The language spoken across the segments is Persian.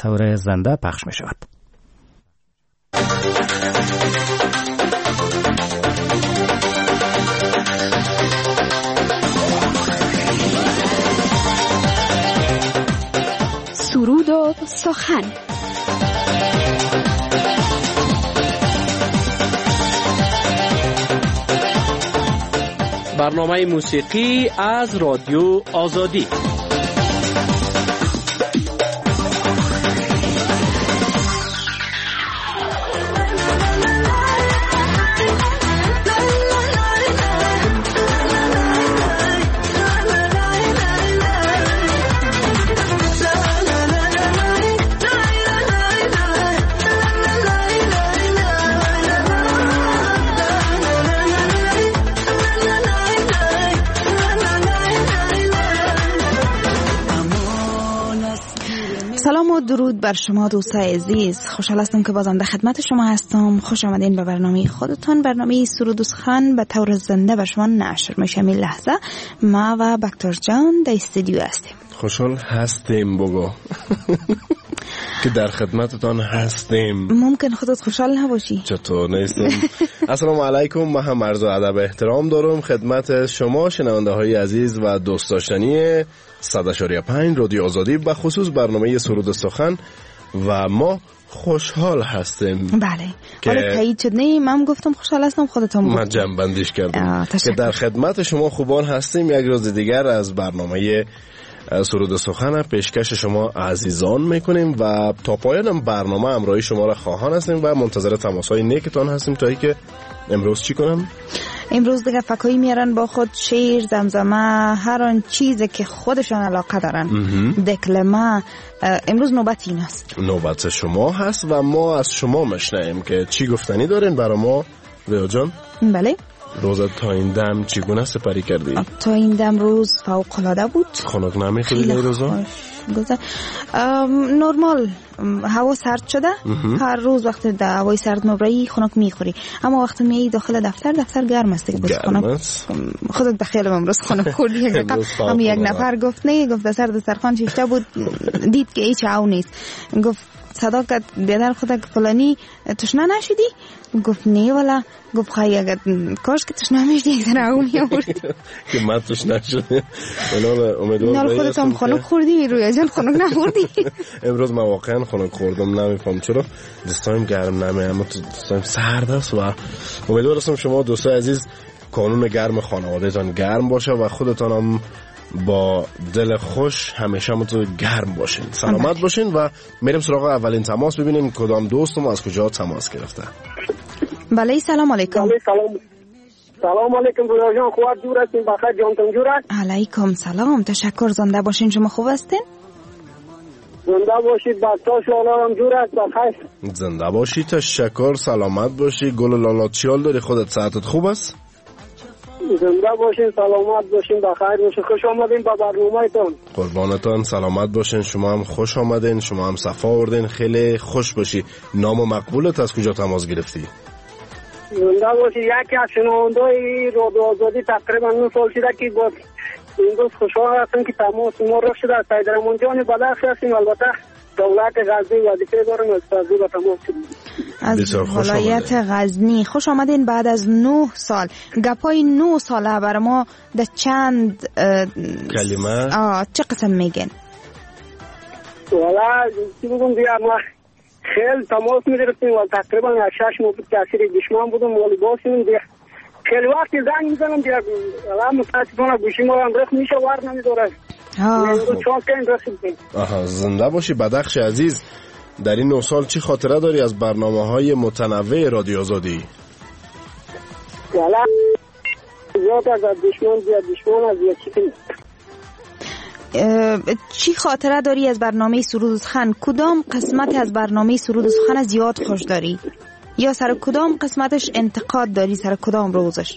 طور زنده پخش می شود. سرود و سخن. برنامه موسیقی از رادیو آزادی. سلام و درود بر شما دوستای عزیز. خوشحال هستم که بازم در خدمت شما هستم. خوش آمدین به برنامه خودتان، برنامه سرود و سخن به طور زنده بر شما نشر میشه. این لحظه ما و بکتر جان در استودیو هستیم. خوشحال هستیم بگو که در خدمتتان هستیم. ممکن خودت خوشحال نباشی؟ چطور نیستم؟ السلام علیکم. من هم عرض ادب احترام دارم خدمت شما شنونده های عزیز و دوست داشتنی 100.5 رادیو آزادی، به خصوص برنامه سرود و سخن، و ما خوشحال هستیم. بله. حالا تایید شد. نه من گفتم خوشحال هستم، خودتون گفتم. من جنبندیش کردم که در خدمت شما خوبان هستیم. یک روز دیگر از برنامه سرود و سخن پیشکش شما عزیزان میکنیم و تا پایان برنامه همراهی شما را خواهان هستیم و منتظر تماس‌های نیکتان هستیم تا اینکه امروز چی کنم؟ امروز دیگه فکایی میارن با خود، شعر، زمزمه، هر آن چیزی که خودشان علاقه دارن. دکلمه. امروز نوبت این است. نوبت شما هست و ما از شما مشنویم که چی گفتنی دارین برای ما ریو جان؟ بله. روزت تا این دم چگونه سپری کردی؟ تا این دم روز فوق‌العاده بود. خنک نمیخوری روزا؟ نرمال. هوا سرد شده. هر روز وقتی در هوای سرد مبرایی خنک میخوری، اما وقتی میای داخل دفتر گرم است دیگه. خودت بخیال امروز خنک خوردی. هم یک نفر گفت نه، گفت در سر دسترخوان شیشته بود، دید که هیچ عو نیست، گفت صدا کرد بیادر خدا که فلانی تشنه نشدی؟ گفت نه والا. گفت خواهی اگر کاش که تشنه میشدی یک در عو میاموردی که من تشنه شده. نال خودت هم خنک خوردی، روی جان خنک نخوردی. امروز من واقعا خنک خوردم، نمیفهم چرا. دستایم گرم نمی، اما دستایم سرد است و امیدوار هستم شما دوستای عزیز کانون گرم خانوادهتان گرم باشه و خودتان هم با دل خوش همیشه متو گرم باشین، سلامت باشین. و میریم سراغ اولین تماس، ببینیم کدام دوستم از کجا تماس گرفته. بله سلام علیکم. سلام علیکم بویا جان، خوب جور هستین؟ بخیر جانتون جور است؟ علیکم سلام، تشکر. زنده باشین. شما خوب هستین؟ زنده باشید. بچه‌ها شما هم جور است؟ بخیر. زنده باشید، تشکر. سلامت باشی. گل لالا چیال داری؟ خودت صحتت خوب است؟ زنده باشین، سلامت باشین، بخیر باشین. خوش آمدین با برنامه‌تون. قربانتان، سلامت باشین. شما هم خوش آمدین، شما هم صفا آوردین. خیلی خوش باشی. نام و مقبولت از کجا تماس گرفتی؟ زنده باشی. یکی از شنونده‌های رادیو آزادی تقریبا 9 سال شده که گفت امروز خوشحال هستم که تماس ما رفت شده. از سیدرمان جان بلخ هستیم. البته دولت غزنی وظیفه دارم، از غزنی با تماس شدیم. از ولایت غزنی خوش آمدین. بعد از 9 سال گپای 9 ساله برای ما در چند کلمه چه قسم میگن؟ والا چی بگم دیگه، ما خیلی تماس میگرفتیم و تقریبا 6 ماه بود که اسیر دشمن بودم، ولی باشیم دیگه خیلی وقتی زنگ میزنم دیگه الان متاسفانه گوشی ما هم رخ میشه ور نمیداره. زنده باشی. بدخش عزیز، در این 9 سال چی خاطره داری از برنامه‌های متنوع رادیو آزادی؟ والا زیاد از دشمن از چی خاطره داری از برنامه سرود و سخن؟ کدام قسمت از برنامه سرود و سخن زیاد خوش داری؟ یا سر کدام قسمتش انتقاد داری؟ سر کدام روزش؟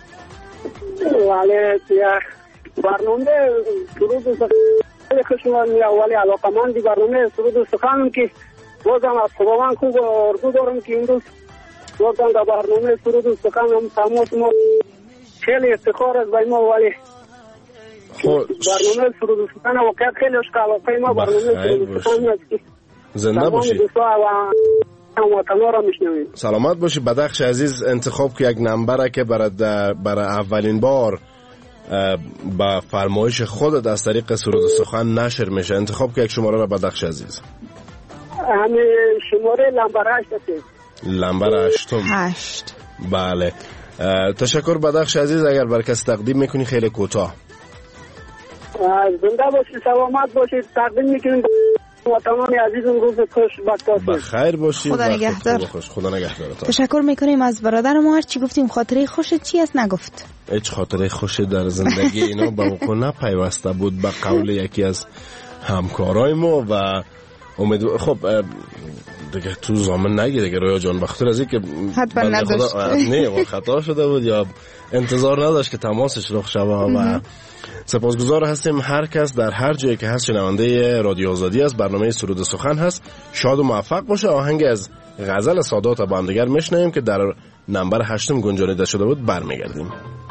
والا برنامه سرود و سخن خشمانی اولی علاقمندی برنامه سرود و سخن که بازم از خداوند خوب آرزو دارم که امروز بازم در برنامه سرود و سخن هم تماس ما خیلی افتخار است برای ما، ولی برنامه سرود و سخن واقعا خیلی عشق علاقه ما برنامه سرود و سخن است. زنده باشی. هموطنا را میشنویم. سلامت باشی. بدخش عزیز، انتخاب که یک نمبره که برای اولین بار با فرمایش خودت از طریق سرود سخن نشر میشه. انتخاب که یک شماره را بدخش عزیز. همین شماره لمبر 8 است. لمبر 8. بله. تشکر بدخش عزیز. اگر بر کس تقدیم میکنی خیلی کوتاه. زنده باشید، سلامت باشید. تقدیم میکنیم وطنان عزیزم. روز خوش بخیر باشید. خدا نگهدار. خدا نگهدار. تشکر میکنیم از برادر ما. هر چی گفتیم خاطره خوشت چی است نگفت؟ هیچ خاطره خوشی در زندگی اینا به وقوع نپیوسته بود به قول یکی از همکارای ما و امیدوارم خب دیگه تو زامن نگی دیگه رویا جان، بخاطر از اینکه حتما نداشت نه خطا شده بود یا انتظار نداشت که تماسش رخ شود و سپاسگزار هستیم هر کس در هر جایی که هست شنونده رادیو آزادی است. برنامه سرود سخن هست. شاد و موفق باشه. آهنگ از غزل سادات با هم دیگر میشنویم که در نمبر 8 گنجانیده شده بود. برمیگردیم.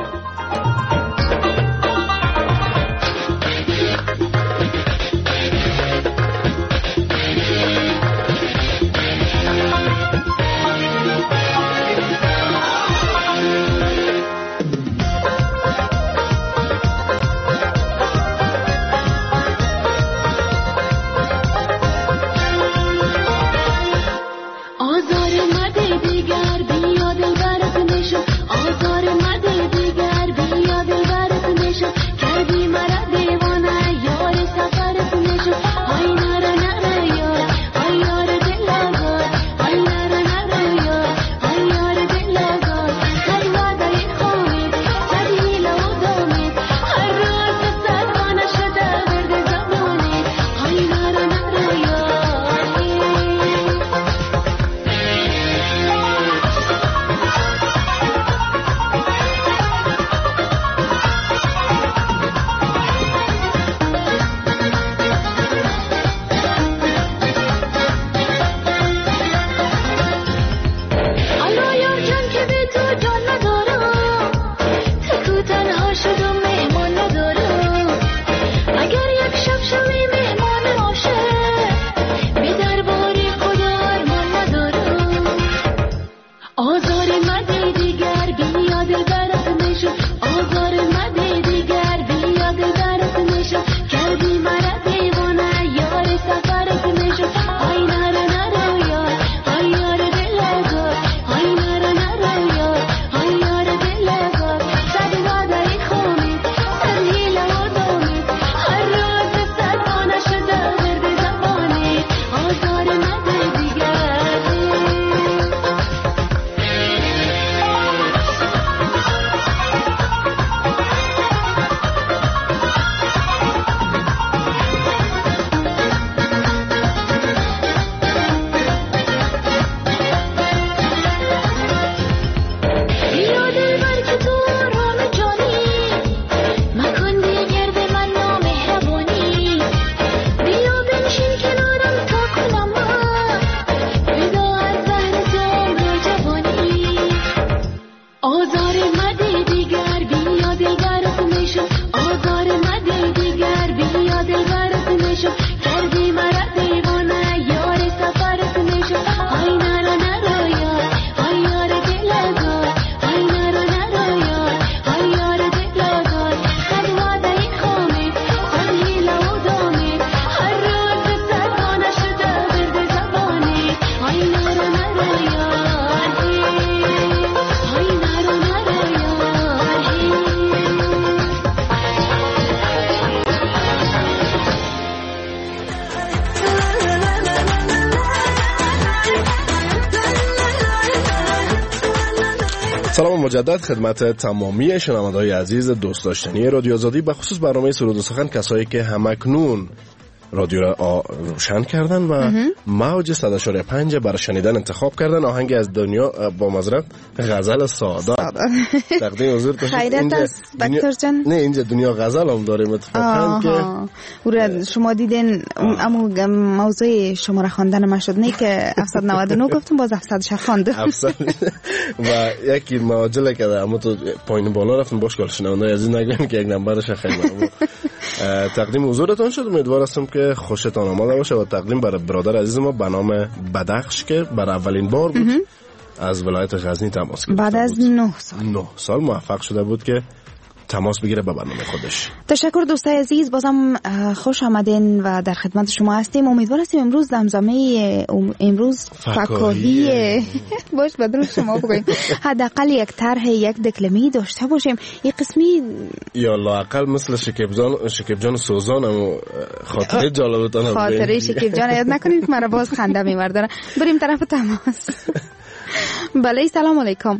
سلام مجدد خدمت تمامی شنونده‌های عزیز دوست داشتنی رادیو آزادی، به خصوص برنامه سرود و سخن، کسایی که همکنون رادیو را روشن کردن و موج 100.5 برای شنیدن انتخاب کردن. آهنگ از دنیا با معذرت غزل ساده تقدیم حضور داشتیم. خیرت است بکتر جان. نه اینجا دنیا غزل هم داریم اتفاقا که شما دیدین اما موضوع شما را خواندن ما شد، نه که 799 گفتم باز 700 خواندم و یکی ماجله که اما تو پایین بالا رفتن باش کار شنونده از این نگم که یک نمبرش خیلی تقدیم حضورتون شد. امیدوار هستم که که خوشتان آماده باشه و تقدیم برای برادر عزیز ما به نام بدخش که برای اولین بار بود از ولایت غزنی تماس گرفته بعد از 9 سال موفق شده بود که تماس بگیره به برنامه خودش. تشکر دوستای عزیز، بازم خوش آمدین و در خدمت شما هستیم. امیدوار هستیم امروز دمزمه امروز فکاهی باش بدون شما بگویم حداقل یک طرح یک دکلمه‌ای داشته باشیم. این قسمی یا لااقل مثل شکیب جان سوزان هم خاطره جالبتان خاطره شکیب جان یاد نکنید مرا باز خنده می‌برداره. بریم طرف تماس. بله سلام علیکم.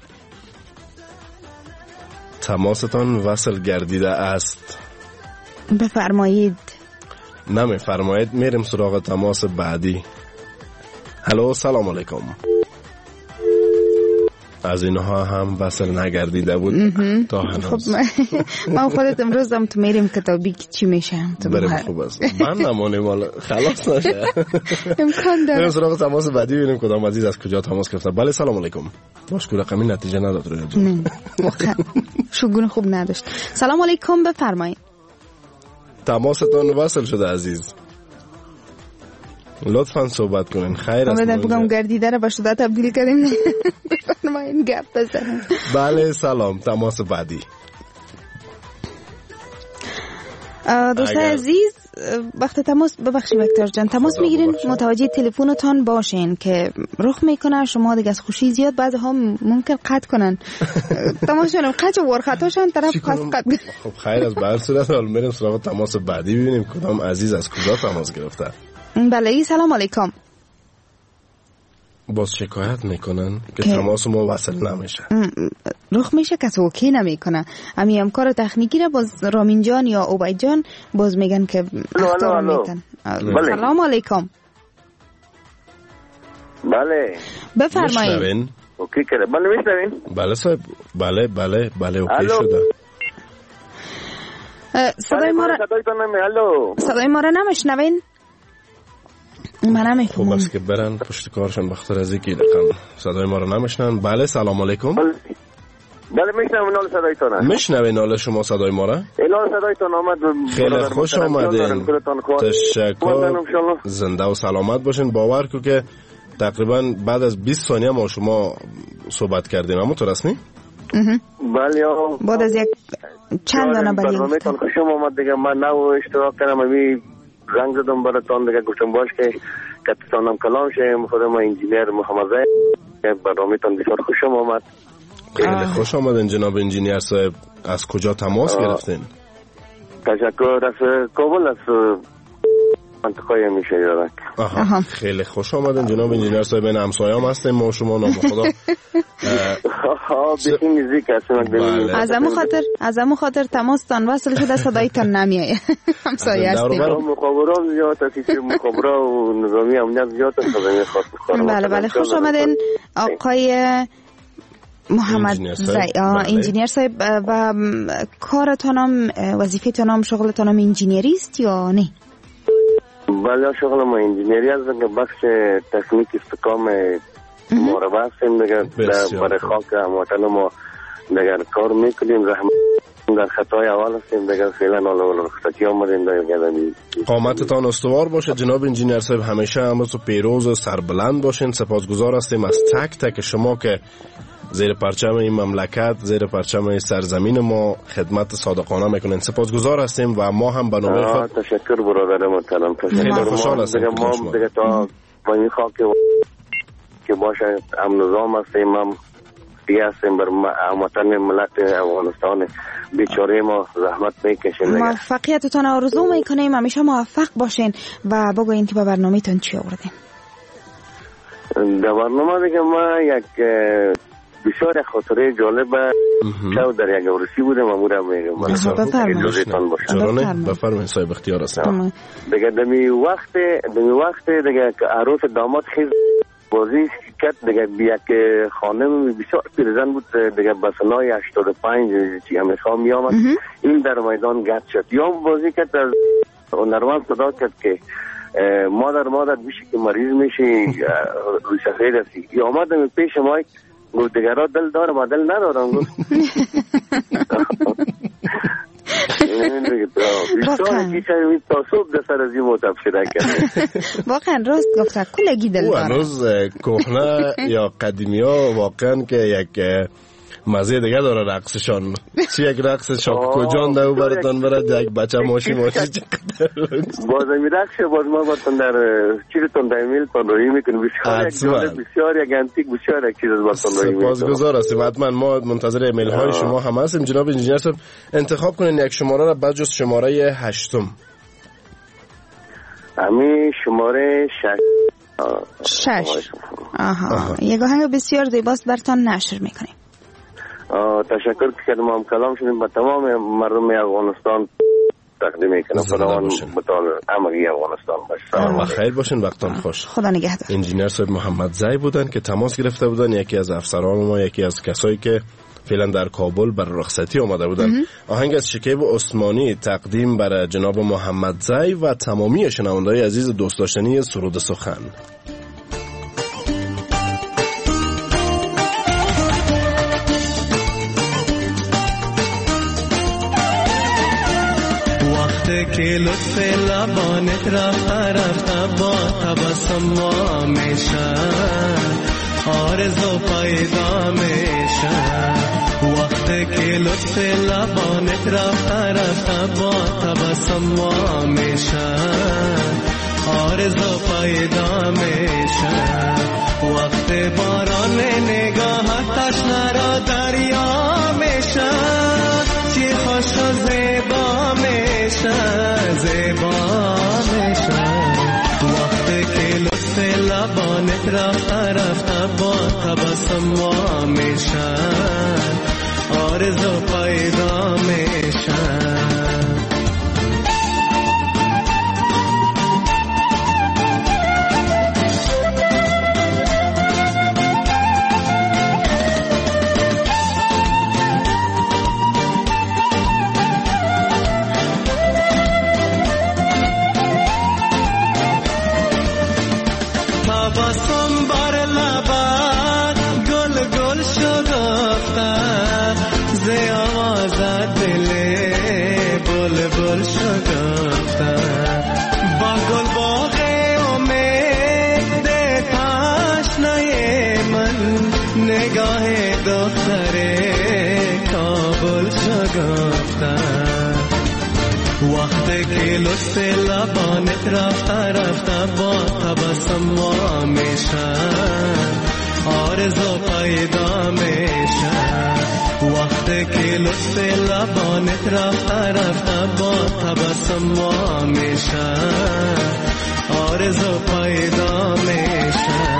تماستان وصل گردیده است. بفرمایید. نمیفرمایید، میریم سراغ تماس بعدی. هلو سلام علیکم. از اینها هم وصل نگردیده بود تا هنوز. خب ما خودت امروز هم تو میریم کتابی که چی میشه تو بریم خوب است. من نمانیم حالا خلاص نشه. امکان داره. بریم سراغ تماس بعدی ببینیم کدام عزیز از کجا تماس گرفته. بله سلام علیکم. باش که رقمی نتیجه نداد روی جو. نه شگون خوب نداشت. سلام علیکم بفرمایید. تماستان وصل شده عزیز. لطفاً صحبت کنین. خیر است. من بگم گردیده رو به شده تبدیل کردیم. بفرمایید گپ بزنیم. بله سلام. تماس بعدی. دوستان عزیز وقت تماس ببخشید وکتور جان تماس میگیرین متوجه تلفنتون باشین که رخ میکنه شما دیگه از خوشی زیاد بعضی ها ممکن قطع کنن تماشاشون قطع و ورخطاشون طرف پس قطع. خب خیر از بر صورت حال میریم سراغ تماس بعدی ببینیم کدام عزیز از کجا تماس گرفته. بله سلام علیکم. باز شکایت میکنن که تماس ما وصل نمیشه. رخ میشه کسی اوکی نمیکنه. همین همکار تکنیکی را باز رامین جان یا عبید جان باز میگن که اختار میتن. سلام علیکم. بله بفرمایید. اوکی کرده. بله میشنوین؟ بله صاحب. بله اوکی شده. صدای ما را نمیشنوین؟ من خوب است که برن پشت کارشون بخاطر از اینکه دقیقاً صدای ما رو نمیشنن. بله سلام علیکم. بله میشنوم نال صدایتون. میشنوین نال شما صدای ما را؟ نال صدایتون آمد. خیلی خوش آمدین. تشکر. زنده و سلامت باشین. باور کو که تقریبا بعد از 20 ثانیه ما شما صحبت کردیم. همونطور است نی؟ بله بعد از یک چند دانه برنامه‌تون خوش آمد دیگه. من نو اشتراک کردم می رنگ زدم براتون دیگه گفتم باش که کتتانم کلام شیم. خودم انجینیر محمد زید. برنامه‌تون بسیار خوش آمد. خیلی خوش آمدین جناب انجینیر صاحب. از کجا تماس گرفتین؟ تشکر. از کابل از منطقه میشه یارک. خیلی خوش آمدین جناب انجینیر صاحب. این همسایه‌ام هستیم ما شما نام خدا. بسیار نزدیک هستیم. از همون خاطر تماستان وصل شده صدایتان نمیایه. همسایه هستیم. مخابرات زیاد است. مخابرات و نظامی امنیت زیاد است. بله خوش آمدین آقای محمد انجینیر صاحب. و کارتانم وظیفتانم شغلتانم انجینیری است یا نه؟ بله شغل ما انجینیری است. بخش تکنیک استحکام مراقبه هستیم دیگه. برای خاک هموطن ما دیگه کار میکنیم. رحمت در خطای اول هستیم دیگه. فعلا حالا رخصتی آمدیم دیگه. قامتتان استوار باشه جناب انجینیر صاحب. همیشه امروز پیروز و سربلند باشین. سپاسگزار هستیم از تک تک شما که زیر پرچم این مملکت زیر پرچم این سرزمین ما خدمت صادقانه میکنین. سپاسگزار هستیم و ما هم به نوبه خود تشکر برادر محترم. خیلی خوشحال هستیم ما دیگه تا با این خاک که باشه امن نظام هستیم. هم دیگه هستیم بر هموطن ملت افغانستان بیچاره ما زحمت میکشیم. موفقیتتان آرزو میکنیم. همیشه موفق باشین و بگوین که به برنامه‌تون چی آوردین. در برنامه دیگه ما یک بسیار خاطره جالبه. شو در یک عروسی بودم امورا میگم. بفرمایید صاحب اختیار هستم. دیگه دمی وقت دیگه عروس داماد خیز بازی کرد دیگه. یک خانم بسیار پیرزن بود دیگه. بسنای 85 چی همیشه می آمد. این در میدان گرد شد. یا بازی کرد از هنرمند صدا کرد که مادر بیشی که مریض میشی روی سفید هستی. یا آمدم پیش مای گفت دیگرها دل دارم دل ندارم. گفت بیشتر که تاسوب در سر از این متبشره کرده. واقعا راست گفته کلگی دل داره. هنوز کهنه یا قدیمی ها واقعا که یک مزه دیگه داره رقصشان. چی یک رقص شاکو جان دو براتان برد یک بچه ماشی چقدر باز می رقص باز ما براتون در چیزتون در ایمیل تان روی میکنیم. بسیار یک انتیک بسیار یک چیز براتون روی میکنیم. سپاسگزار هستیم. حتما ما منتظر ایمیل های شما هم هستیم. جناب انجینیر صاحب انتخاب کنین یک شماره را بجز شماره 8. همین شماره 6. آها. یک آهنگ بسیار زیباست براتون نشر میکنیم. تشکر کردم. هم کلام شدیم به تمام مردم افغانستان تقدیم میکنم. خداوند متعال همگی افغانستان باشه. خیر باشین. وقتتون خوش. خدا نگهدار. انجینیر صاحب محمد زی بودن که تماس گرفته بودن، یکی از افسران ما، یکی از کسایی که فعلا در کابل بر رخصتی آمده بودن. آهنگ از شکیب عثمانی تقدیم برای جناب محمد زی و تمامی شنونده‌های عزیز دوست داشتنی سرود سخن. که لطف لبانت رفت با تبسم میشه، آرزو پیدا میشه. وقتی که لطف لبانت رفت با تبسم میشه، آرزو پیدا میشه. وقتی باران نگاهت تشنه را دریا میشه، چی خوش و زیبا زیبا میشه. وقتی که لطف لبانت رفت با تبسم میشه، آرزو پیدا میشه. وقتی که لطف لبانت رفت با تبسم میشه، آرزو پیدا میشه. وقتی که لطف لبانت رفت با تبسم میشه، آرزو پیدا میشه.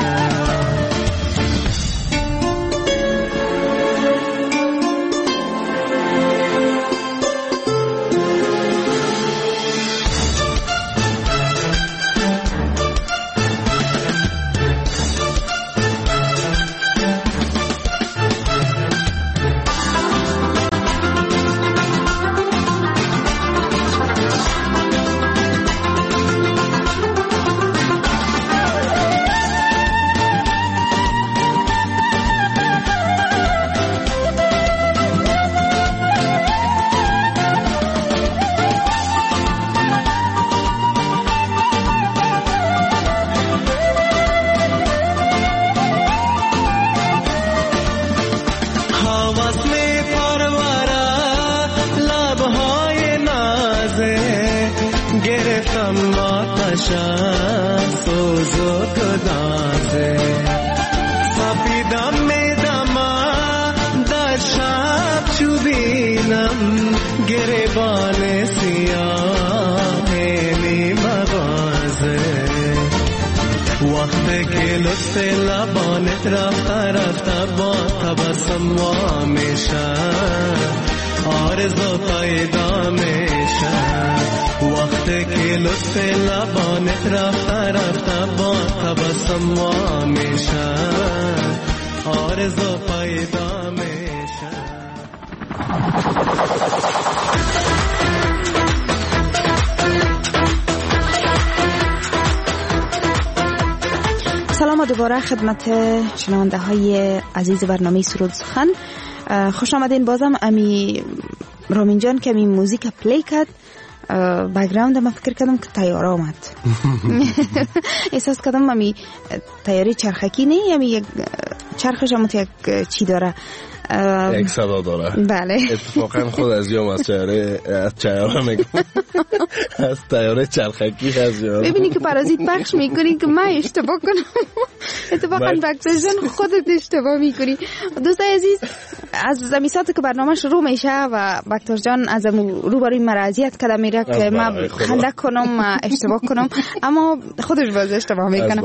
دوباره خدمت شنونده های عزیز برنامه سرود سخن. خوش آمدین. بازم امی رامین جان که این موزیک پلی کرد بک‌گراند ما فکر کردم که تیاره آمد. احساس کردم می تیاره چرخکی نه، یعنی یک چرخش هم یک چی داره، یک صدا داره. بله اتفاقا خود از یوم از چیاره میگم از تیاره چرخکی هست. ببینی که پرازیت پخش میکنی که من اشتباه کنم. اتفاقا بکتر جان خودت اشتباه میکنی. دوستای عزیز، از زمیساتی که برنامه شروع میشه و بکتر جان از روبروی مرضیت کده میره که من خنده کنم اشتباه کنم، اما خودش باز اشتباه میکنم.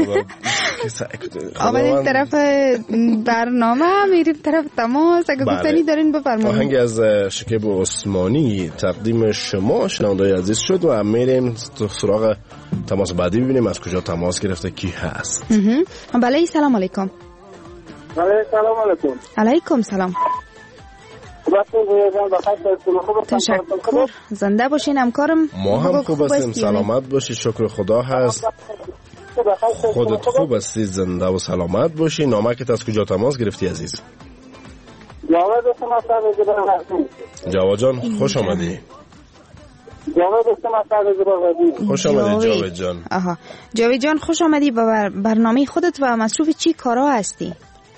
آمدیم طرف برنامه، میریم طرف تماس. اگه گفتنی دارین بفرمایید. آهنگ از شکیب عثمانی تقدیم شما شنونده‌های عزیز شد و میریم سراغ تماس بعدی ببینیم از کجا تماس گرفته، کی هست. بله سلام علیکم. بله سلام علیکم. علیکم سلام. تشکر، زنده باشین همکارم. ما هم خوب هستیم، سلامت باشی، شکر خدا هست. خودت خوب هستی، زنده و سلامت باشی. نامکت از کجا تماس گرفتی عزیز؟ جواد جان خوش آمدی. خوش آمدی جاوید جان. جاوید جان خوش آمدی به برنامه خودت و مصروف چی کارا هستی؟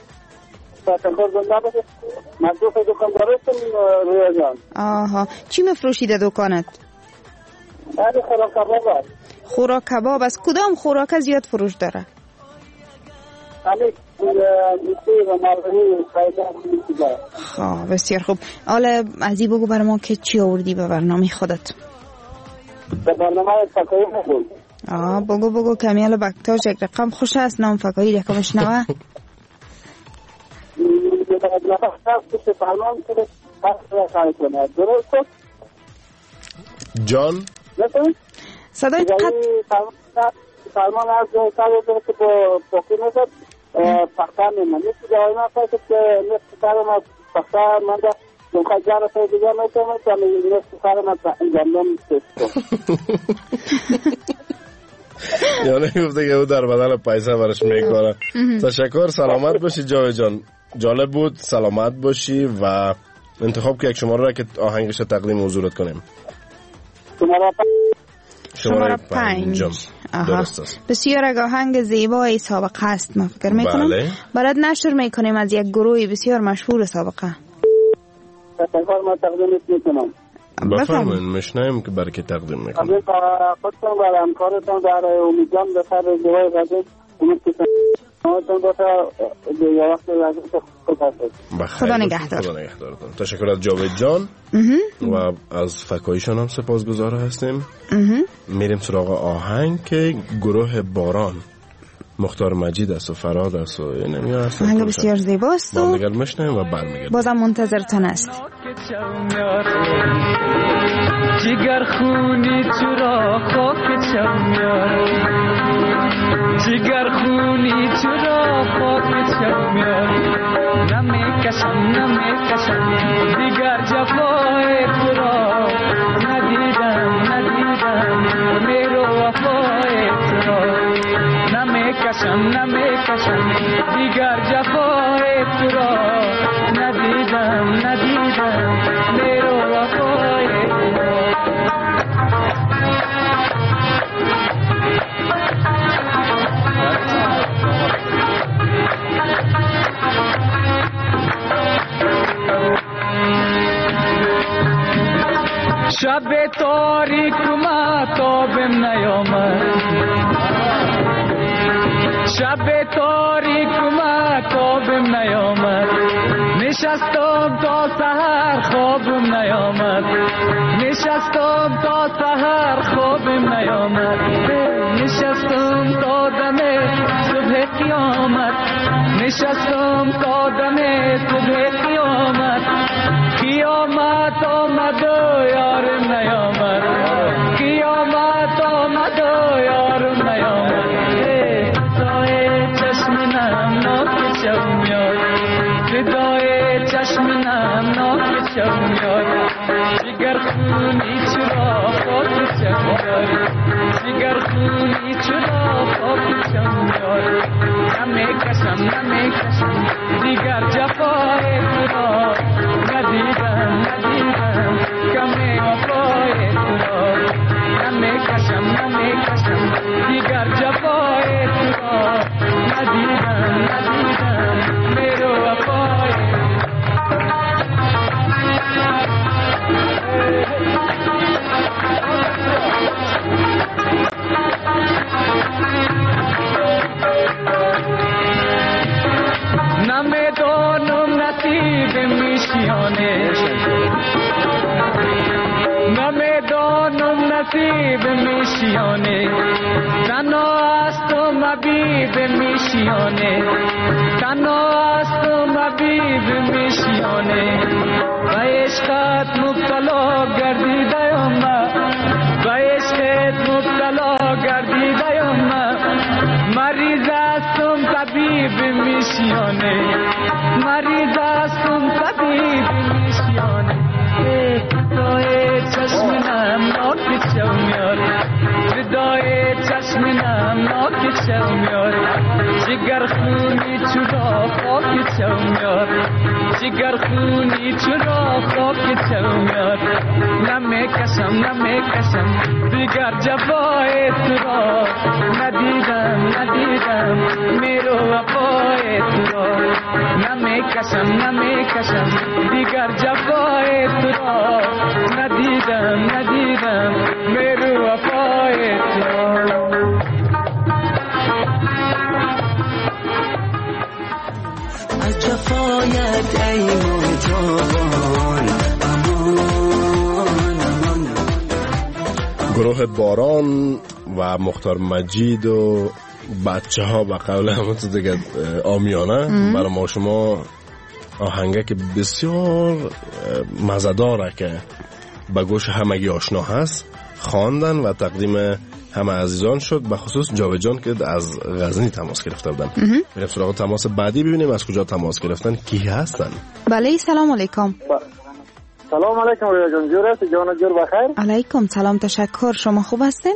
مصروف دکانداری هستم رویا جان. چی میفروشی در دکانت؟ خوراک کباب است. خوراک کباب است. کدام خوراک زیاد فروش داره؟ بسیار خوب. حالا از این بگو بر ما که چی آوردی به برنامه خودت؟ به برنامه فکایی نبود. بگو کمیال بکتاش یک رقم خوش است، نام فکایی رقمش نوه. جان صدای قط سلمان از سال که با پاکی نزد پخته میمن نیست جایی ما فکر که نیست کار ما پخته من ده دنخواه جان سای دیگر میتونم که نیست کار ما گندم سیستم. یعنی گفته که او در بدن پیسه برش میکنه. تشکر، سلامت باشی جاوید جان. جالب بود، سلامت باشی و انتخاب که یک شماره را که آهنگش تقدیم حضورت کنیم. شماره 5. درست است. بسیار آهنگ زیبای سابقه است من فکر میکنم. بله. برات نشر میکنیم از یک گروه بسیار مشهور سابقه. تشکر، ما تقدیمت میکنم. بفرمایید، مشنیم که برای که تقدیم میکنم. خودتون برای همکارتون برای امیدوارم بسر جوای غزل امید که خدا نگهدار. تشکر از جاوید جان و از فکاییشان هم سپاسگزار هستیم. میریم سراغ آهنگ که گروه باران مختار مجید است و فراد است و آهنگ بسیار زیباست و دیگر مشنیم و برمیگردیم. بازم منتظرتان است. جگر خونی چرا خاک چمیار، جگر خونی چرا خاک چمیار، نمیکشم دیگر جفای تو را، ندیدم میرو وفای تو را، نمیکشم دیگر جفای تو را، ندیدم میرو وفای تو را. شب تاریک ماتابم نیامد، شب تاریک ماتابم نیامد، نشستم تا سحر خوابم نیامد، نشستم تا سحر خوابم نیامد، نشستم تا دم صبح قیامت، نشستم تا دم صبح قیامت، قیامت آمد و یارم نیامد، قیامت آمد و یارم نیامد، فدای چشم نمناکشم یار، فدای چشم نمناکشم یار، جگر خونی چرا خاکشم یار، جگر خونی چرا خاکشم یار، نمیکشم دیگر جفای تو را، ندیدم کشم دیگر جفای تو را ندیدم میرو وفای نمیدانم نصیب میشیانه نمیدانم نصیب میشیانه تنها است و مبیب میشیانه تنها است و مبیب میشیانه و عشقت مبتلا گردیدم و عشقت مبتلا گردیدم مریض هستم طبیب میشیانه مریض هستم طبیب میشیانه ردای چشم نمناک چومیار ردای چشم نمناک چومیار جگر خونی چرا خاک چومیار جگر خونی چرا خاک چومیار نمیکشم دیگر جفای تو را ندیدم میرو وفای تو را نمیکشم دیگر جفای تو را ندیدم میرو وفای تو را از جفایت ای محتوان امان گروه باران و مختار مجید و بچه ها به قول همون تو دیگه آمیانه برای ما شما آهنگه که بسیار مزداره که به گوش همگی آشنا هست خواندن و تقدیم همه عزیزان شد، به خصوص جاوید که از غزنی تماس گرفته بودن. میریم سراغ تماس بعدی ببینیم از کجا تماس گرفتن، کی هستن. بله سلام علیکم. سلام علیکم رویا جان، جور است؟ جان جور بخیر؟ علیکم سلام، تشکر. شما خوب هستین؟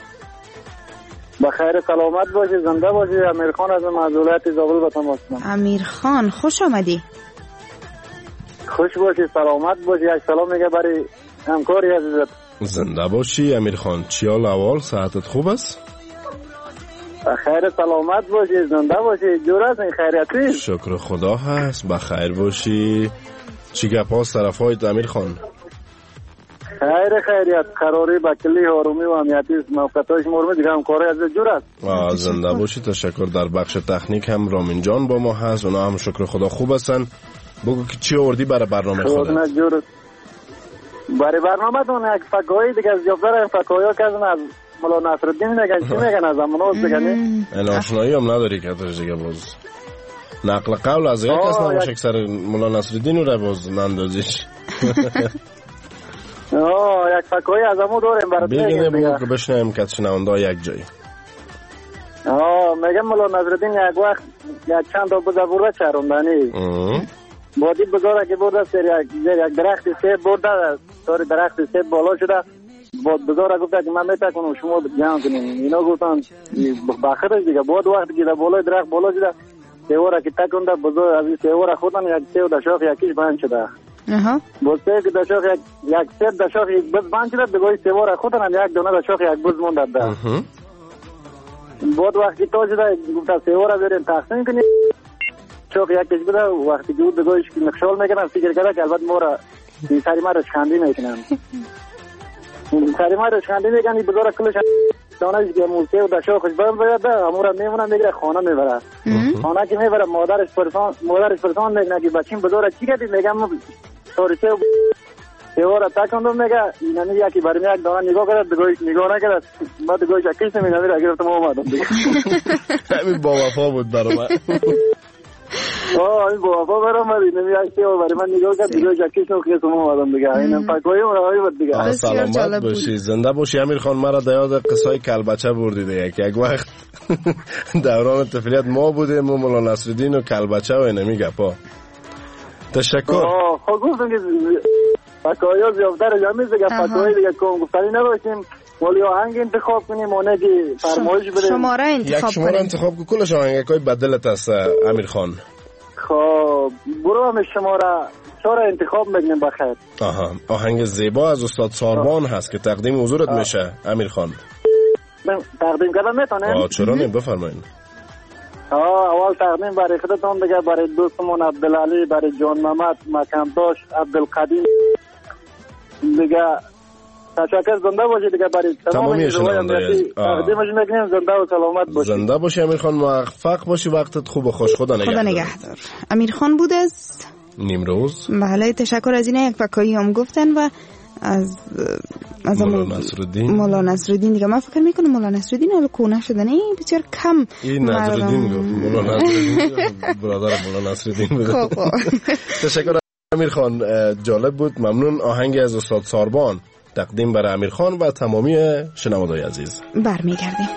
بخیر سلامت باشی، زنده باشی. امیر خان از معذولیت زابل به تماس من. امیر خان خوش آمدی. خوش باشی، سلامت باشی. یک سلام میگه برای همکاری عزیزت. زنده باشی امیر خان. چی حال احوال؟ صحتت خوب است؟ بخیر سلامت باشی، زنده باشی. جور است؟ خیریتی؟ شکر خدا هست، بخیر باشی. چی گپ هاست طرفایت امیر خان؟ خیریت، قراری با کلی آرومی و امنیتی موقعیتش مرمه دیگه همکاری از جور است. زنده باشی، تشکر. در بخش تکنیک هم رامین جان با ما هست، اونا هم شکر خدا خوب هستن. بگو که چی آوردی برای برنامه خودت؟ برای برنامه تون یک فکایی دیگه از جفتر فکایی ها کردن از مولا نصرالدین میگن. چی میگن از امنوز بگنی؟ این آشنایی هم نداری که اترش دیگه باز نقل قول از یک کس نباشه که سر مولا نصرالدین رو باز نندازیش. یک فکایی از امو داریم برای بگنه بگو که بشنیم که شنونده یک جایی. میگم مولا نصرالدین یک وقت یک چند تا بزرگ چروندنی بادی بزرگ که برده سر یک درخت سیب برده سر درخت سیب بالا شده. بزرگ گفته که من میتا کنم شما جمع کنیم. اینا گفتن بخیرش دیگه بود وقتی که در بالای درخت بالا شده سیوره که تکنده بزرگ از این سیوره خودن یک سیو در شاخ یکیش بند شده. بسته که در شاخ یک سیب در شاخ یک بز بند شده بگوی سیوره خودن هم یک دونه در شاخ یک بز مونده ده. بود وقتی تا شده گفته سیوره بریم تقسیم کنیم. شاخ یکیش بده وقتی که بود بگویش که نخشال میکنن فکر کرده که البته مورا این سری ما رشخندی میکنن. سری ما رشخندی میکنن این بزرگ کلش دانش که موسیقی و در شاخش بند باید امورا میمونن میگره خانه میبره. خانه که میبره مادرش پرسان میکنه که بچین بزرگ چی کردی؟ میگم سوریچه سیوارا تکندم میگه اینمی یکی برمی یک دانه نگاه کرد بگویش نگاه نکرد بعد بگویش اکیش نمیدم میره گرفتم آمدم دیگه. همین با وفا بود برای من. این با وفا برام اینمی یک سیوار برای من نگاه کرد بگویش اکیش نخیستم آمدم دیگه. اینم پاکوی مرایی بود دیگه. سلامت باشی، زنده باشی امیر خان. مرا دیاد قصای کلبچه بردیده یک وقت دوران طفولیت ما بودیم و مولا نصرالدین و کلبچه و اینمی گپا. تشکر. خب گفتم که فکایی ها زیادتر جامیز دیگه فکایی دیگه کم گفتنی نباشیم ولی آهنگ انتخاب کنیم اونه که فرمایش بدیم. شماره انتخاب کنیم. یک شماره انتخاب کنیم. کلش آهنگ که بدلت است امیر خان. خب برو هم شماره 4 انتخاب میکنیم بخیر. آهنگ زیبا از استاد ساربان هست که تقدیم حضورت میشه امیر خان. تقدیم کردن میتونیم؟ چرا نیم، بفرمایید. اول تقدیم برای خودتون، دیگه برای دوستمون عبدالعلی، برای جان محمد مکمداش، عبدالقدیم، دیگه تشکر. زنده باشی دیگه برای تمامی شنوندگان. تقدیمش میکنیم. زنده و سلامت باشی. زنده باشی امیر خان، موفق باشی، وقتت خوب و خوش. خدا نگهدار. امیر خان بود از نیمروز. بله، تشکر از این یک پکایی هم گفتن و از مولا نصرالدین دیگه. من فکر میکنم مولا نصرالدین الان کونه شده، نه بسیار کم. این نصرالدین گفت، مولا نصرالدین برادر مولا نصرالدین بود. تشکر امیر خان، جالب بود. ممنون. آهنگی از استاد ساربان تقدیم برای امیر خان و تمامی شنوندگان عزیز. برمیگردیم.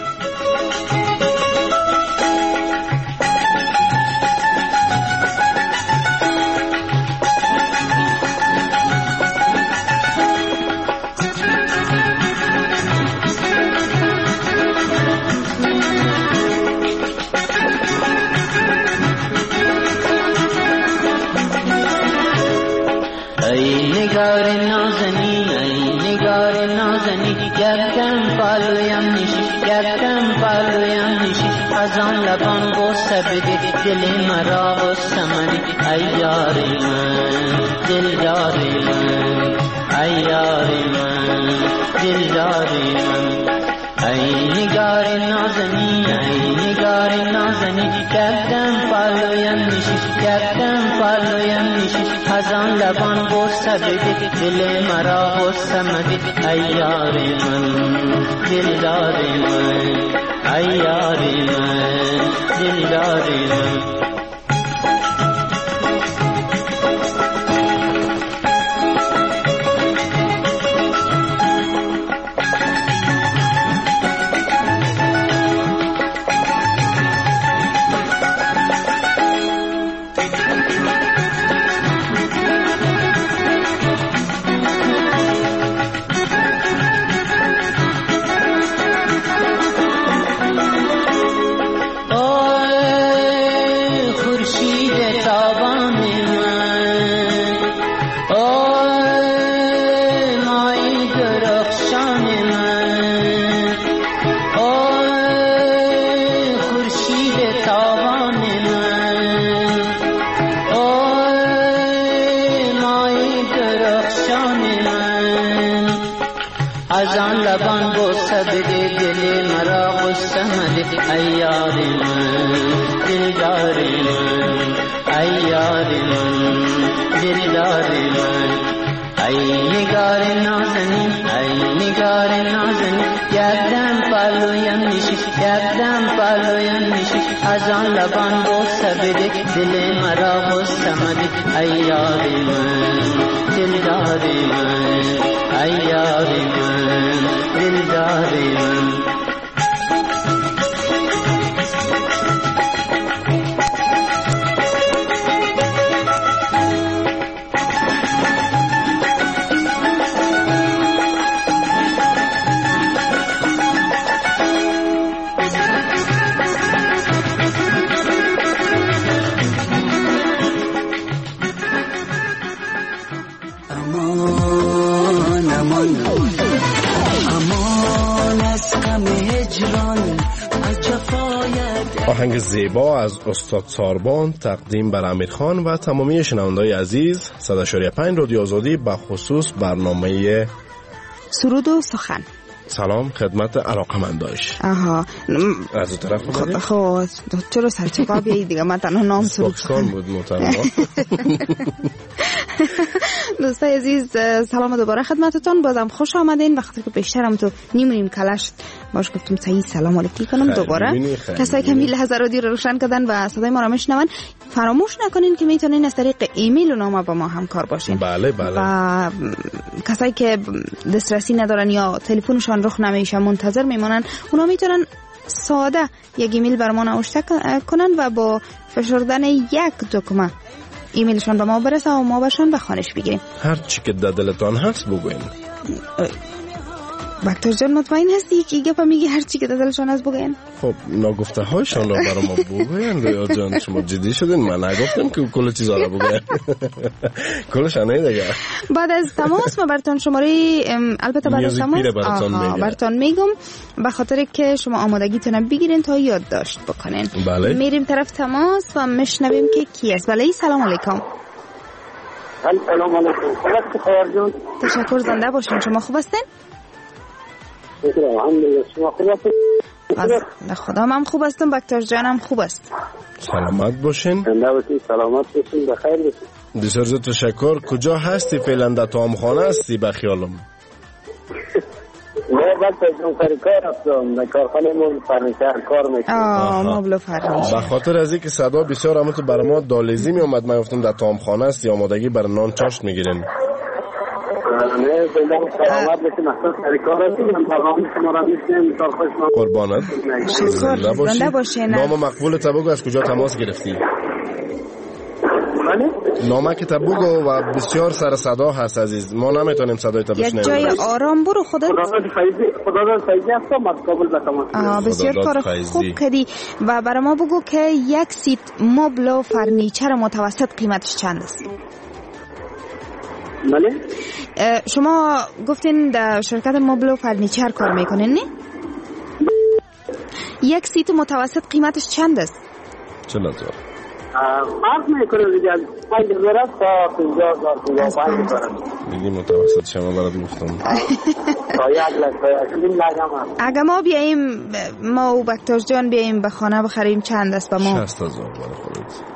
نگار نازنین، ای نگار نازنین، یکم بالویم نیشی، یکم بالویم نیشی، از آن لبان بوسه بده دل مرا بوسه منی. ای یاری من، دل یاری من، ای یاری من، دل یاری من. ای نگار نازنین، ای نگار نازنین، یکم بالویم نیشی، یکم بالویم نیشی، از آن لبان بوسه بده دل مرا بوسه مده. ای یاری من، دل یاری من، ای یاری من، دل یاری من. از آن لبان بوسه بده دل مرا غصه مده. ای یاری من، دل یاری من، ای یاری من، دل یاری من. ای نگار نازنین، ای نگار نازنین، یکدم پالویم نیشی، یکدم پالویم نیشی، از آن لبان بوسه بده دل مرا غصه مده. ای یاری من، دل یاری من، ای یاری من، دل یاری من. آهنگ زیبا از استاد ساربان تقدیم بر امیر خان و تمامی شنوندگان عزیز. 100.5 رادیو آزادی به خصوص برنامه سرود و سخن. سلام خدمت علاقمنداش. آها از طرف بودید؟ خب چرا سرچقا بیایی دیگه، من تنها نام سرود سخن بود محترم. دوستای عزیز سلام دوباره خدمتتون. بازم خوش آمدین. وقتی که بیشترم تو نیمریم کلش باش گفتم صحیح سلام علیکی کنم دوباره. کسایی که میل هزار رادیو رو روشن کردن و صدای ما را میشنون فراموش نکنین که میتونین از طریق ایمیل و نامه با ما همکار باشین. بله بله. و کسایی که دسترسی ندارن یا تلفنشان رخ نمیشه منتظر میمونن، اونا میتونن ساده یک ایمیل بر ما نوشته کنن و با فشردن یک دکمه ایمیلشون به ما برسه و ما باشن به خانش بگیریم. هر چی که در دلتان هست بگوین. بکتر جان مطمئن هستی که گپ میگی هر چی که دلشان از بگن؟ خب نگفته هایشان را برای ما بگوین. ریاض جان شما جدی شدین؟ من نگفتم که کل چیزا را بگوین. کلش نه دیگه. بعد از تماس ما براتون شماره البته بعد از تماس براتون میگم به خاطر که شما آمادگیتون بگیرین تا یادداشت بکنین. بله. میریم طرف تماس و میشنویم که کی است. بله سلام علیکم. سلام علیکم. خوب خبر جان؟ تشکر زنده باشین. شما خوب هستین؟ الحمدلله. شما خوب هستین؟ خدا من خوب هستم. بکتر جانم خوب است. سلامت باشین. زنده باشین. سلامت باشین. بخیر باشین. بسیار زیاد تشکر. کجا هستی فعلا؟ در طعامخانه هستی به خیالم؟ نه بکتر جان سر کار هستم. در کارخانه مبل فرنیچر کار میکنم. مبل فرنیچر. به خاطر از اینکه صدا بسیار همون تو برای ما دالیزی می اومد من گفتم در طعامخانه هستی آمادگی برای نان چاشت میگیرین. نه زنده سلامت باشین. اصلا سر کار هستیم. من برنامه شما را میشنیم. مثال خوش ما قربانت. زنده باشین. نام مقبول تبوگو از کجا تماس گرفتی؟ نامه که تبوگو و بسیار سر صدا هست عزیز. ما نمیتونیم صدای تا بشنویم. یک جای آرام برو. خدا فیضی هستم از کابل به تماس. بسیار کار خوب کردی. و برای ما بگو که یک سیت مبل و فرنیچر متوسط قیمتش چند است؟ بله. شما گفتین در شرکت مبل و فرنیچر کار میکنین نه؟ یک سیت متوسط قیمتش چند است؟ 40,000. فرق میکنه دیگه. 5,000 تا 50,000 میگی متوسط شما برات گفتم. تا 1,00,000 اگه ما بیاییم ما و بکتر جان بیاییم به خانه بخریم چند است به ما؟ 60,000 برای خودت.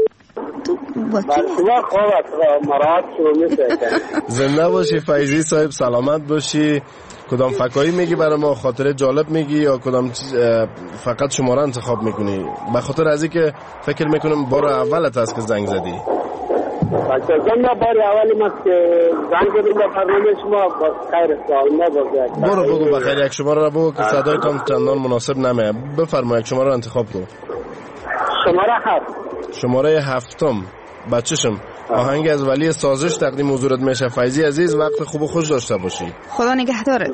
شما خوب است. مراد شروع میشه. زنده باشی فیضی صاحب. سلامت باشی. کدام فکایی میگی برای ما؟ خاطره جالب میگی یا کدام فقط شماره انتخاب میکنی؟ به خاطر از اینکه فکر میکنم بار اولت است که زنگ زدی. بچه جان بار اولی است که زنگ زدم به برنامه شما. با خیر سال برو بگو بخیر. یک شماره را بگو که صدایتان چندان مناسب نمیه. بفرما یک شماره را انتخاب کن. شماره 7. شماره 7. بچه‌شم آهنگ از ولی سازش تقدیم حضورت میشه. فیضی عزیز وقت خوب و خوش داشته باشی. خدا نگهدارت.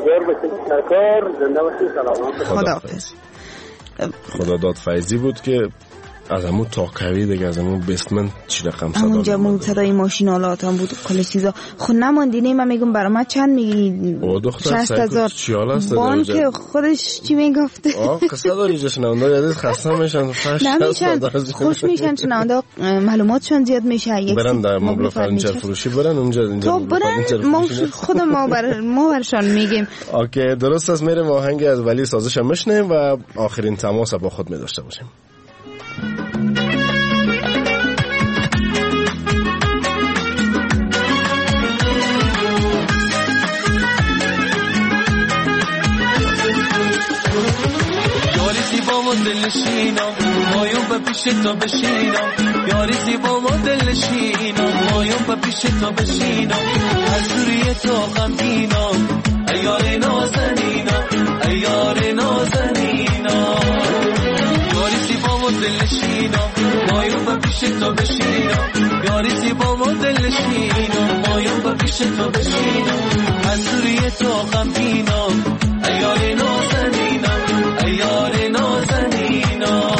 خدا خدا داد فیضی بود که از همون تاکوی دیگه از همون بیسمنت چی رقم صدا همون جمعون صدای ماشین آلات هم بود کل چیزا. خود نماندی من میگم برای من چند میگی؟ 60,000 بان که خودش چی میگفته؟ قصه داری جا شنونده عزیز خسته میشن. نمیشن خوش میشن شنونده معلوماتشون زیاد میشه. برن در مبل فرنیچر فروشی برن اونجا. تو برن خود ما برشان میگیم. اوکی درست است. میریم آهنگ از ولی سازش هم میشنیم و آخرین تماس با خود میداشته باشیم. دلشینم مایون به پیش تو بشینم یاری زیبا و دلشینم مایون به پیش تو بشینم از دوری تو غمگینم ای یار نازنینم ای یار نازنینم یاری زیبا و دلشینم مایون به پیش تو بشینم یاری زیبا و دلشینم مایون به پیش تو بشینم از دوری تو غمگینم ای یار نازنینم ای یار نازنینم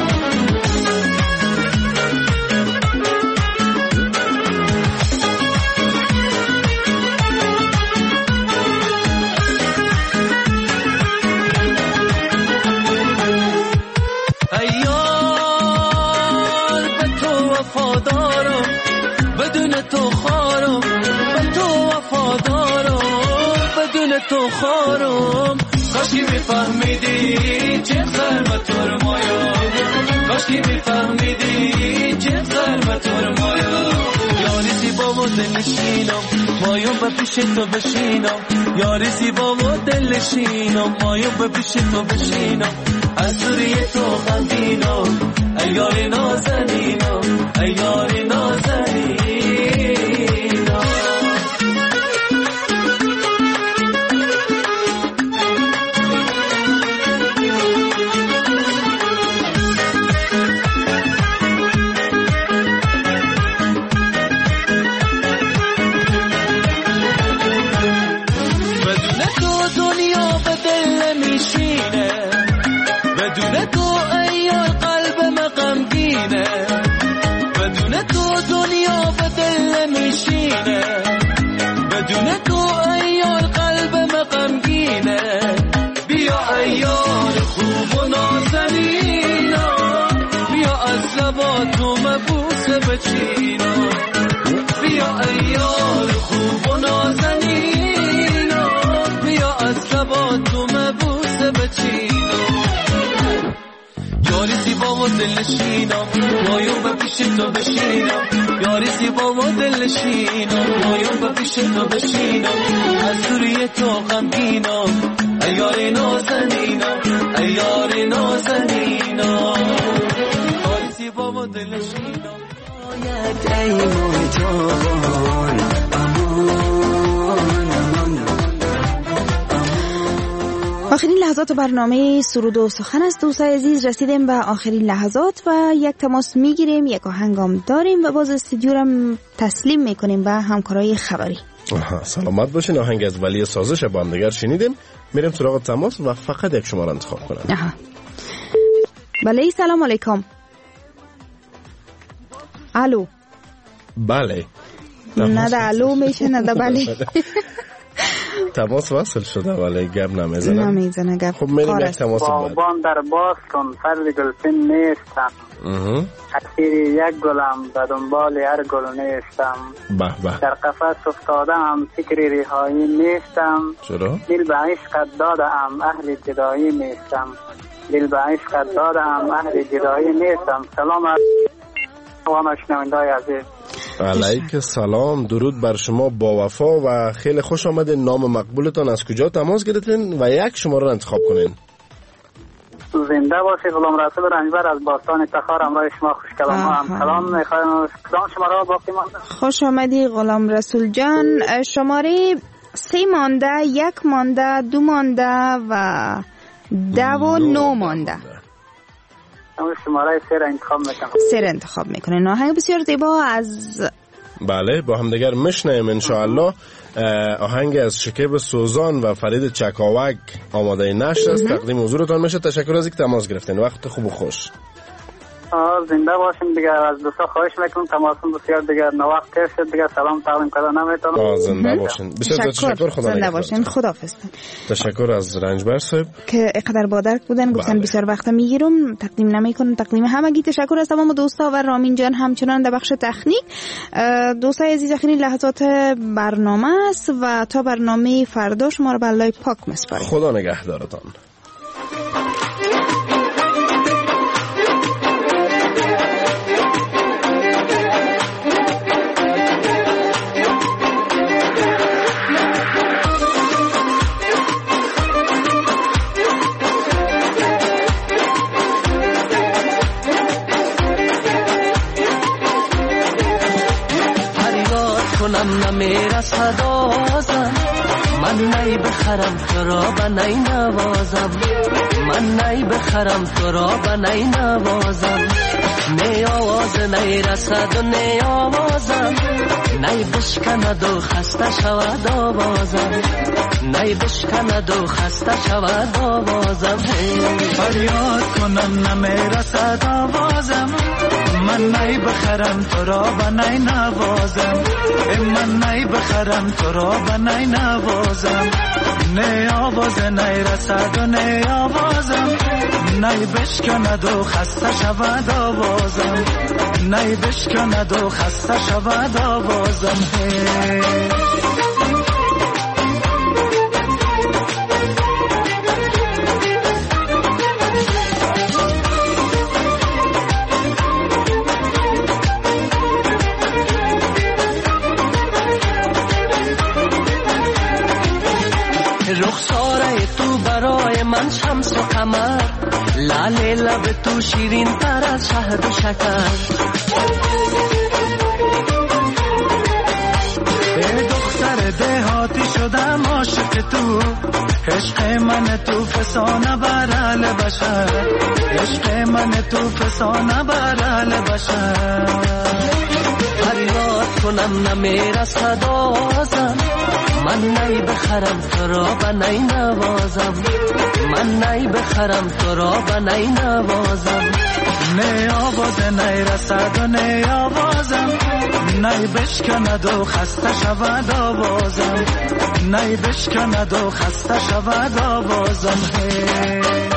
تو خارم کاشکی میفهمیدی چه خرمتور مایا کاشکی میفهمیدی چه خرمتور مایا یاری زیبا و دلشینم مایون به پیش تو بشینم یاری زیبا و دلشینم مایون به پیش تو بشینم از دوری تو غمگینم ای یاری نازنینم ای یاری نازنینم نشینه بدون تو ایار قلبم غمگینه بیا ایار خوب و نازنینا بیا از لباتو مبوسه بچینا بیا ایار خوب و نازنینا بیا از لباتو مبوسه بچینا یاری زیبا و دلشینم مایون به پیش تو بشینم یاری زیبا و دلشینم مایون به پیش تو بشینم از دوری تو غمگینم ای یار نازنینم ای یار نازنینم یاری زیبا و دلشینم ای موجان آخرین لحظات برنامه سرود و سخن است دوستای عزیز. رسیدیم به آخرین لحظات و یک تماس میگیریم، یک آهنگام داریم و باز استودیو رو تسلیم میکنیم به همکارای خبری. سلامت باشین. آهنگ از ولی سازش با هم دیگر شنیدیم. میریم سراغ تماس و فقط یک شماره انتخاب کنم. بله سلام علیکم. الو. بله. نه ده الو میشه نه ده بله. تماس وصل شده ولی گپ نمیزنه گپ. خب میریم یک تماس بعد. بابان در باز کن فرد گلفین نیستم اسیر یک گلم به دنبال هر گل نیستم در قفس افتادم فکر ریحایی نیستم چرا؟ دل به عشقت دادم اهل جدایی نیستم دل به عشقت دادم اهل جدایی نیستم. سلام و شنونده‌های عزیز. علیک سلام، درود بر شما با وفا و خیلی خوش آمدین. نام مقبولتان از کجا تماس گرفتین و یک شماره را انتخاب کنین. زنده باشید. غلام رسول رنجبر از باستان تخار همراه شما خوش کلام سلام میخوایم. کدام شماره باقی مانده؟ خوش آمدی غلام رسول جان. شماره 3 مانده، 1 مانده، 2 مانده و 10 و 9 مانده. شماره 3 را انتخاب میکنم. 3 را انتخاب میکنه. آهنگ بسیار زیبا از بله با هم دیگر میشنیم انشاءالله. آهنگ از شکیب سوزان و فرید چکاوک آماده نشر است. تقدیم حضورتان میشه. تشکر از اینکه تماس گرفتین. وقت خوب و خوش. زنده باشین دیگه. از دوستا خواهش میکنم تماسون بسیار دیگه وقت شد دیگه سلام تقدیم کردن نمیتونم. زنده باشین. بسیار تشکر. خدا زنده باشین. خداحافظ. تشکر از رنجبر صاحب که اینقدر با درک بودن. گفتن بسیار وقت میگیرم تقدیم نمیکنم. تقدیم همگی تشکر از تمام دوستا و رامین جان همچنان در بخش تکنیک. دوستای عزیز آخرین لحظات برنامه است و تا برنامه فردا شما رو به الله پاک میسپاریم. خدا نگهدارتان. نمیرسد آوازم من نی بخرم تو را به نی نوازم من نی بخرم تو را به نی نوازم نی آواز نی رسد و نی آوازم نی بشکند و خسته شود آوازم نی بشکند و خسته شود آوازم فریاد کنم نمیرسد آوازم من نی بخرم تو را به نی نوازم من نی بخرم تو را به نی نوازم نی آواز نی رسد و نی آوازم نی بشکند و خسته شود آوازم نی بشکند و خسته شود آوازم رخساره تو برای من شمس و قمر لاله لب تو شیرین تر از شهد و شکر ای دختر دهاتی شدم عاشق تو عشق من تو فسانه بر اهل بشر عشق من تو فسانه بر اهل بشر فریاد کنم نمیرسد آوازم من نی بخرم تو را به نی نوازم من نی بخرم تو را به نی نوازم نی باز نیرسد و نی آوازم نی بشکند و خسته شود آوازم نی بشکند و خسته شود آوازم